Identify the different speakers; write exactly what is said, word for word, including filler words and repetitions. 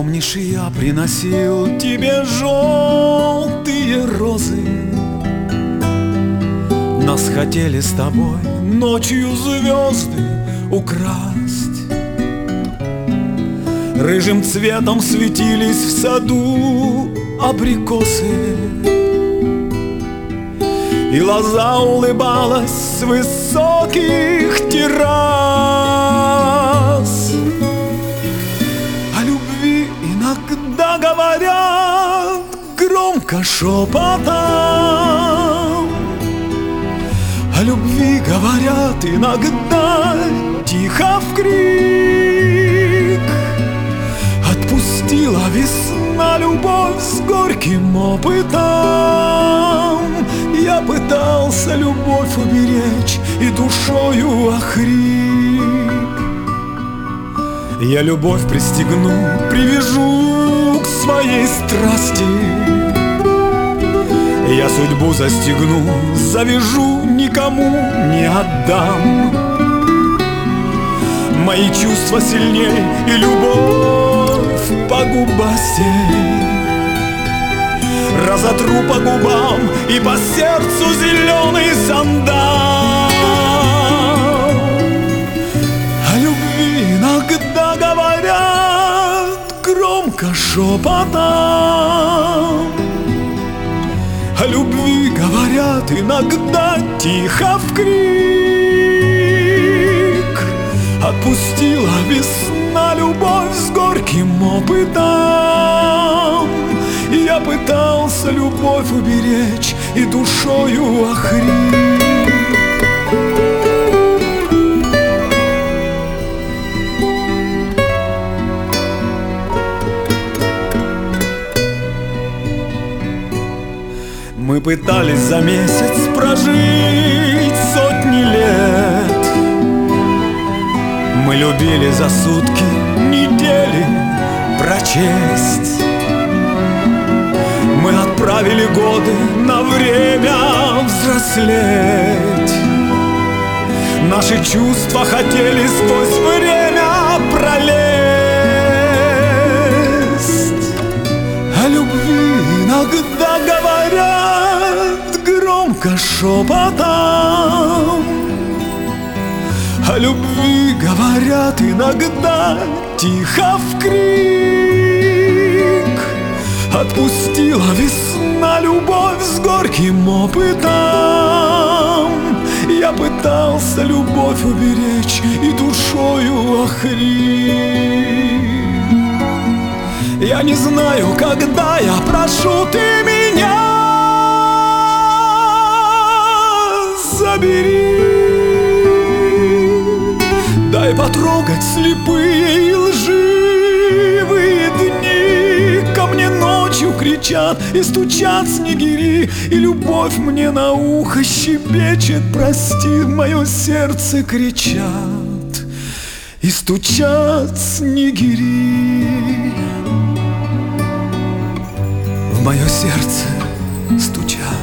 Speaker 1: Помнишь, я приносил тебе желтые розы? Нас хотели с тобой ночью звезды украсть. Рыжим цветом светились в саду абрикосы, и лоза улыбалась с высоких террас. О любви иногда говорят громко шепотом, о любви говорят иногда тихо вкрик. Отпустила весна любовь с горьким опытом. Я пытался любовь уберечь и душою охрип. Я любовь пристегну, привяжу к своей страсти. Я судьбу застегну, завяжу, никому не отдам. Мои чувства сильней и любовь погубастей. Разотру по губам и по сердцу зеленый сандал. О любви иногда говорят громко шепотом, о любви говорят иногда тихо вкрик. Отпустила весна любовь с горьким опытом. Я пытался любовь уберечь и душою охрип. Мы пытались за месяц прожить сотни лет. Мы любили за сутки недели прочесть. Мы отправили годы на время взрослеть. Наши чувства хотели сквозь время пролезть. О любви иногда говорят громко шепотом, о любви говорят иногда тихо вкрик. Отпустила весна любовь с горьким опытом. Я пытался любовь уберечь и душою охрип. Я не знаю, когда я прошу, ты меня забери. Дай потрогать слепые и лживые дни. Ко мне ночью кричат и стучат снегири, и любовь мне на ухо щебечет: прости. В мое сердце кричат и стучат снегири. В мое сердце стучат.